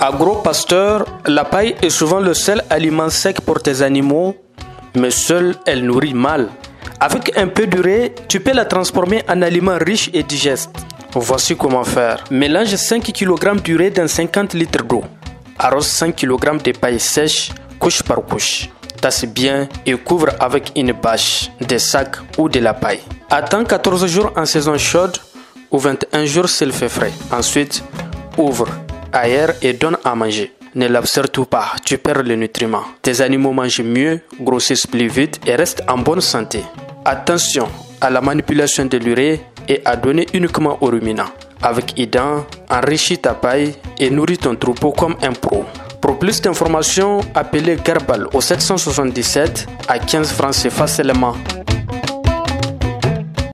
Agro-pasteur, la paille est souvent le seul aliment sec pour tes animaux, mais seule elle nourrit mal. Avec un peu d'urée, tu peux la transformer en aliment riche et digeste. Voici comment faire. Mélange 5 kg d'urée dans 50 litres d'eau. Arrose 5 kg de paille sèche, couche par couche. Tasse bien et couvre avec une bâche, des sacs ou de la paille. Attends 14 jours en saison chaude ou 21 jours s'il fait frais. Ensuite, ouvre, aère et donne à manger. Ne lave surtout pas, tu perds les nutriments. Tes animaux mangent mieux, grossissent plus vite et restent en bonne santé. Attention à la manipulation de l'urée et à donner uniquement aux ruminants. Avec Idan, enrichis ta paille et nourris ton troupeau comme un pro. Pour plus d'informations, appelez Garbal au 777 à 15 francs CFA seulement.